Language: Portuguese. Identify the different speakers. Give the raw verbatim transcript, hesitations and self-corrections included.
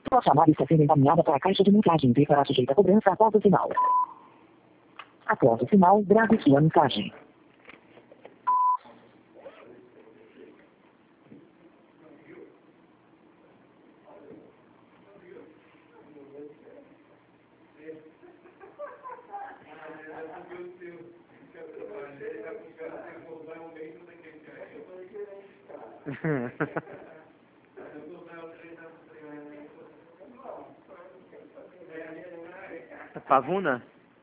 Speaker 1: Sua chamada está sendo encaminhada para a caixa de mensagem e será sujeita a cobrança após o sinal. Após o sinal, grave sua mensagem.
Speaker 2: Pavuna?